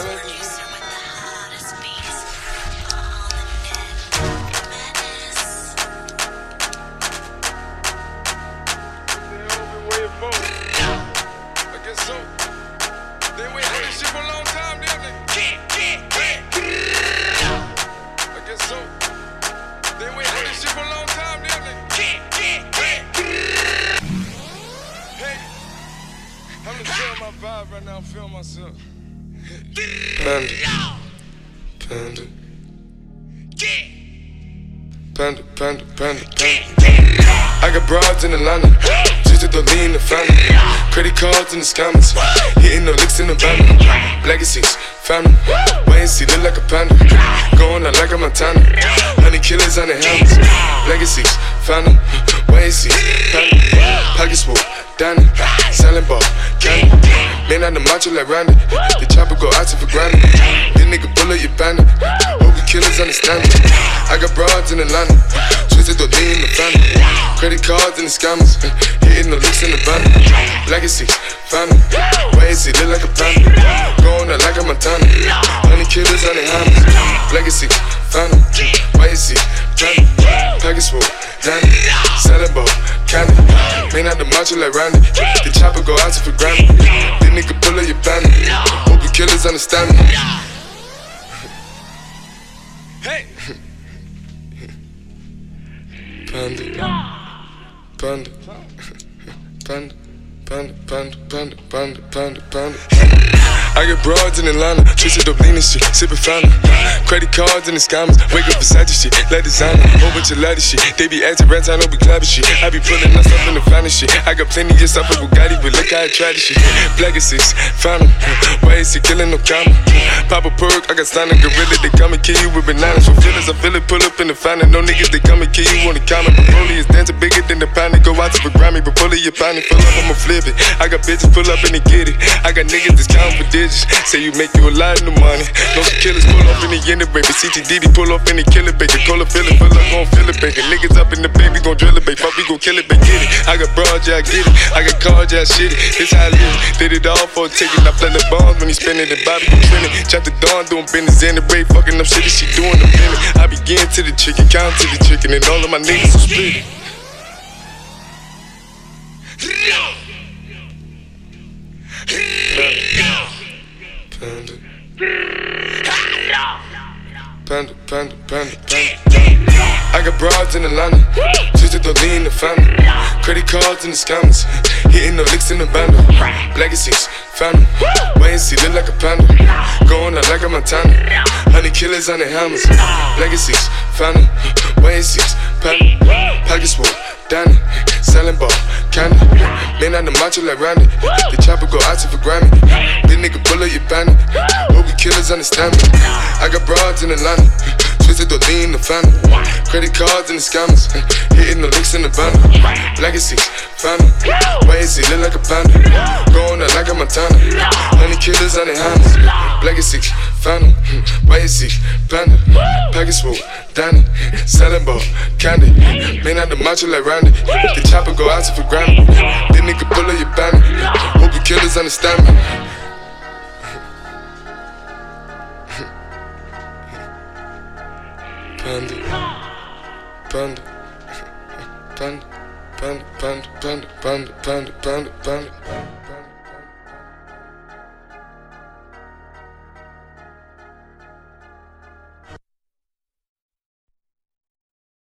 Producer with the hottest beats on the net. Madness. Been waiting for it. I guess so. They waiting for this shit for a long time, damn it. I guess so. They waiting for this shit for a long time, damn it. Hey, I'm just feeling my vibe right now. I'm feeling myself. Panda. Panda. Panda, panda, panda, panda. I got broads in Atlanta, twisted the lean, the family. Credit cards in the scammers, hitting the licks in the van. Legacies, family, wait and see, look like a panda. Going out like a Montana, honey killers on the helmets. Legacies, family, wait and see, panda. Pockets full, Danny, selling ball, candy. Man out the macho like Randy, the chopper go out to for granted. This nigga bullet, you bandit. Hope you killers understand it. I got broads in Atlanta, twisted the lean in the family. Credit cards and the scammers, hitting the licks in the van. Legacy, family, wait and see, look like a panda. Going out like a Montana, honey killers on the hammers. Legacy, family, wait and see, panda. Package full, Danny, selling ball, candy. Man out the macho like Randy, the chopper go out to for granted. This nigga pull up your bandit, hope you killers understand me. Hey! Panda, panda, panda, panda, panda, panda, panda, panda, panda. I got broads in Atlanta, twisted up lean and shit, sippin' fountain. Credit cards and the scammers, wake up Versace shit, like designer, whole bunch of lattice shit. They be acting rats, I don't be clapping shit. I be pulling us up in the finest shit. I got plenty of stuff with Bugatti, but look how I try this shit. Black is 6, fountain, why is he killing no comma? Pop a perk, I got stunning gorilla, they come and kill you with bananas. For feelings, I feel it, pull up in the fountain. No niggas, they come and kill you on the comment. Broly is dancing bigger than the pound, go out to the Grammy, but pull it, your pound, pull up, I'ma flip it. I got bitches pull up and they get it. I got niggas that's counting for digits. Say you make you a lot of money. No some killers pull off in the end of baby. CTDD pull off in the killer baby. Cola fill it, pull up, gon' fill it baby. Niggas up in the baby, gon' drill it baby. Fuck, we gon' kill it baby, get it. I got broad, yeah, I get it. I got cards, yeah, I shit it. This how I live. Did it all for a ticket. I play the bombs when he spinning the Bobby, gon' spin it. Chop the dawn, doing business in the break. Fucking up shit that she doing the minute. I begin to the chicken, count to the chicken, and all of my niggas will split it. Panda. Panda, panda, panda, panda. I got broads in Atlanta, twisted the lean in the family. Credit cards and the scammers, hitting the licks in the band. Legacies, family, wait and see, look like a panda. Going out like a Montana, honey killers on the hammers. Legacies, family, wait and see, panda. Pockets full, Danny, selling ball, candy. Man out the macho like Randy, the chopper go out to for Grammy. This nigga pull up your bandit, hope you killers understand me. I got broads in Atlanta, twisted the lean in the family. Credit cards and the scammers, hitting the licks in the van. Legacy, family, wait and see, look like a panda. Going out like a Montana, honey killers on the hammers. Legacy, family, wait and see, panda. Package full, Danny, selling ball, candy. Man out the macho like Randy, the chopper go out to for Grammy. This nigga pull up your bandit, hope you killers understand me. Panda, panda, panda, panda, panda, panda, panda, panda, panda, panda.